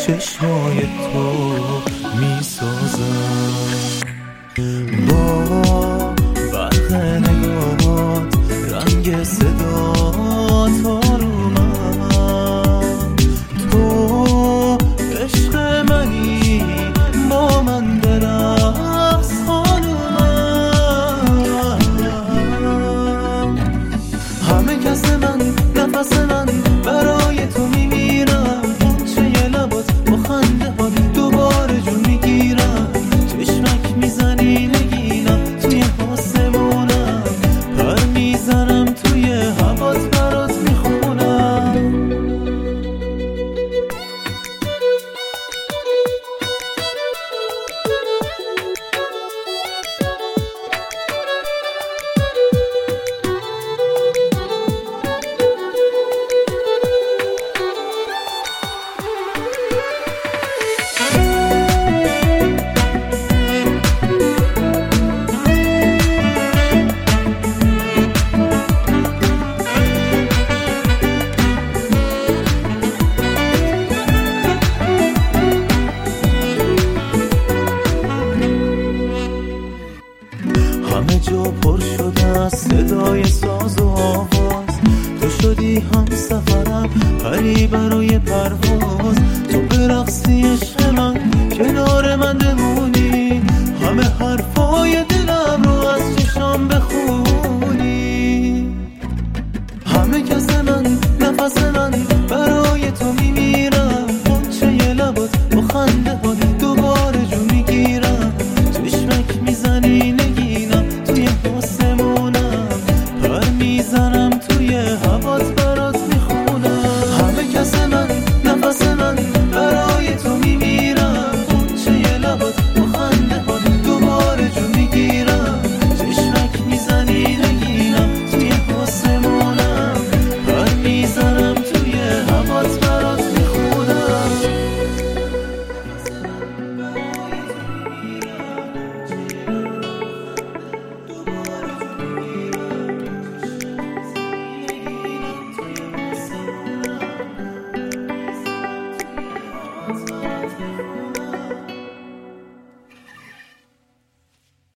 چشمای تو میسازم. با برق نگات رنگ صدات آرومم، تو عشق منی با من برقص خانومم. همه کس من نفس من برای تو میمیرم، چه یه لبات با خنده ها دوباره جون میگیرم. چشمک میزنی نگینم توی آسمونم، پر میزنم توی هوات برات میخونم. همه جا پر شده از صدای ساز و آواز، تو شدی هم سفرم پری برای پرواز. تو برقصی عشق من کنار من بمونی، همه حرفای دلم رو از چشام بخونی. همه کس من نفس من برای تو میمیرم، چه یه لبات با خنده ها دوباره جون میگیرم. چشمک میزنی نگینم توی آسمونم، پر میزنم توی هوات برات میخونم. همه کس من نفس من برای تو میمیرم، چه یه لبات با خنده ها دوباره جون میگیرم. چشمک میزنی نگینم توی آسمونم، پر میزنم توی هوات برات میخونم. It's